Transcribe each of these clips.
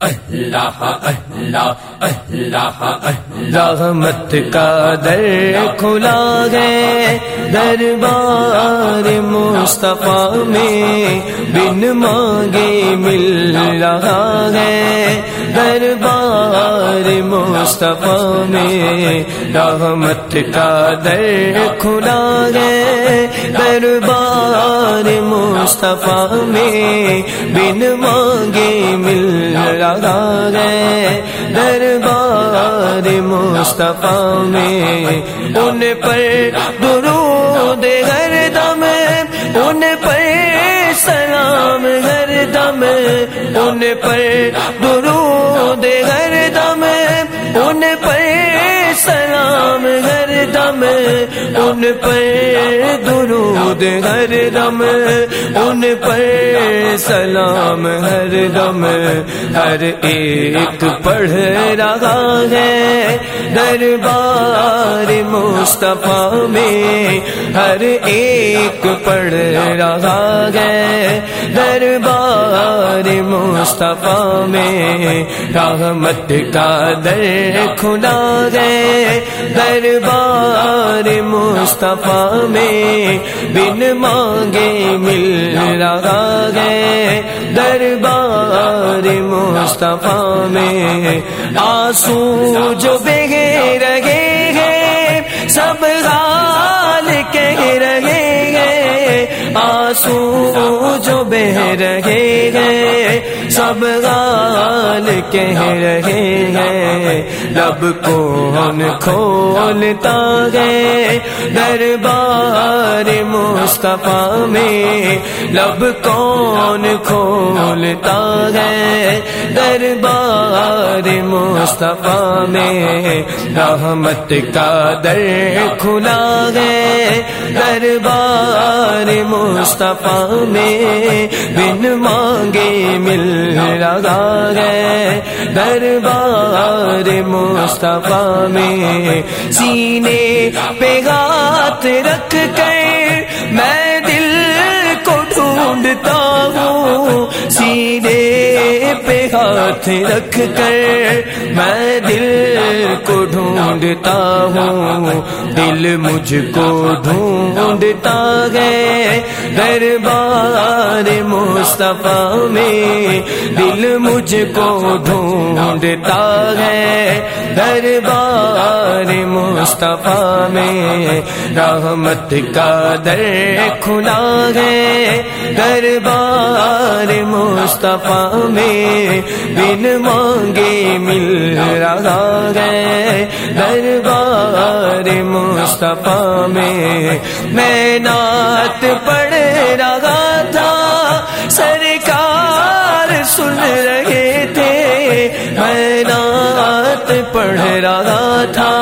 اللہ اللہ اللہ اللہ رحمت کا در کھلا ہے دربار مصطفیٰ میں، بن مانگے مل رہا ہے دربار مصطفیٰ میں، رحمت کا در کھلا ہے دربار مصطفیٰ میں، بن مانگے مل رہا ہے دربار مصطفیٰ میں، ان پر درود ہر دم، ان پر سلام ہر دم، ان پر درود ہر دم، ان پر سلام ہر دم، ان پر درود ہر دم، ان پر سلام ہر دم، ہر ایک پڑھ رہا ہے دربار مصطفیٰ میں، ہر ایک پڑھ رہا ہے دربار مصطفیٰ میں، رحمت کا در کھلا ہے دربار مصطفیٰ میں، بن مانگے مل رہا ہے دربار مصطفیٰ میں، آنسو جو بہہ رہے ہیں سب حال کہہ رہے ہیں، آنسو جو بہہ رہے ہیں سب حال کہہ رہے ہیں، لب کون کھولتا ہے دربار مصطفیٰ میں، لب کون کھولتا ہے دربار مصطفیٰ میں، رحمت کا در کھلا ہے دربار مصطفیٰ میں، بن مانگے مل رہا ہے دربار مصطفیٰ میں، سینے پہ ہاتھ رکھ کر میں دل کو ڈھونڈتا ہوں، سینے پہ ہاتھ رکھ کر میں دل کو ڈھونڈتا ہوں، دل مجھ کو ڈھونڈتا ہے دربار مصطفیٰ میں، دل مجھ کو ڈھونڈتا ہے دربار مصطفیٰ میں، رحمت کا در کھلا ہے دربار مصطفیٰ میں، بن مانگے مل رہا ہے دربار مصطفیٰ میں، میں نعت پڑھ رہا تھا سرکار سن رہے تھے، میں نعت پڑھ رہا تھا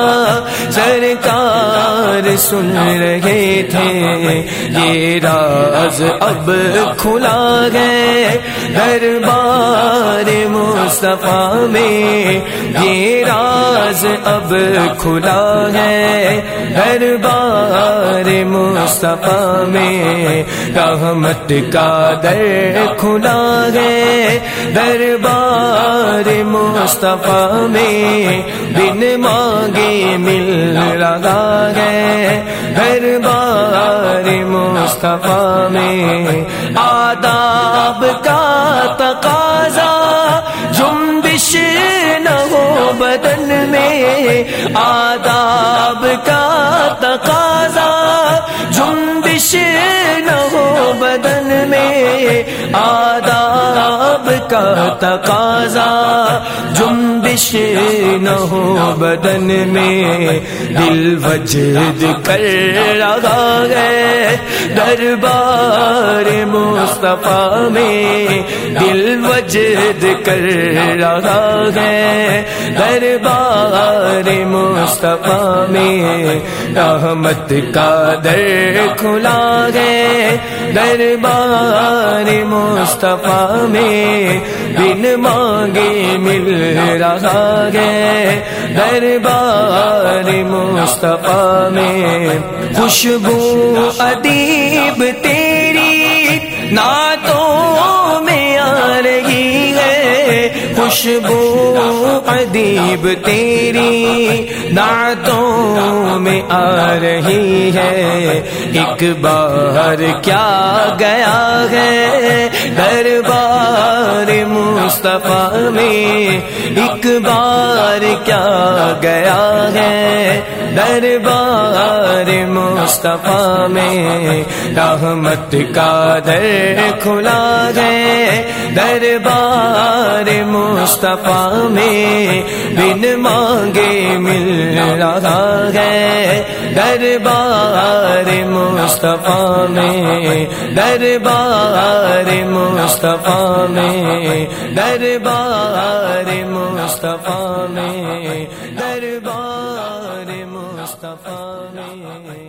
سرکار سن رہے تھے، یہ راز اب کھلا ہے دربار مصطفیٰ میں، یہ راز اب کھلا ہے دربار مصطفیٰ میں، رحمت کا در کھلا ہے دربار مصطفیٰ میں، بن مانگے مل رہا ہے دربار مصطفیٰ میں، آداب کا تقاضا جنبش نہ ہو بدن میں، آداب کا تقاضا جنبش نہ ہو بدن میں، آداب کا تقاضا جنبش نہ ہو بدن میں، دل وجد کر رہا ہے دربار مصطفیٰ میں، دل وجد کر رہا ہے دربار مصطفیٰ میں، رحمت کا در کھلا ہے دربار مصطفیٰ میں، بن مانگے مل رہا ہے دربار مصطفیٰ میں، خوشبو ادیب تیری نعتوں میں آ رہی ہے، خوشبو ادیب تیری نعتوں میں آ رہی ہے، ایک بار کیا گیا ہے دربار مصطفیٰ میں، ایک بار کیا گیا ہے دربار مصطفیٰ میں، رحمت کا در کھلا ہے دربار مصطفیٰ میں، بن مانگے مل رہا ہے دربار مصطفیٰ میں، دربار مصطفیٰ میں، دربار مصطفیٰ میں، دربار مصطفیٰ میں۔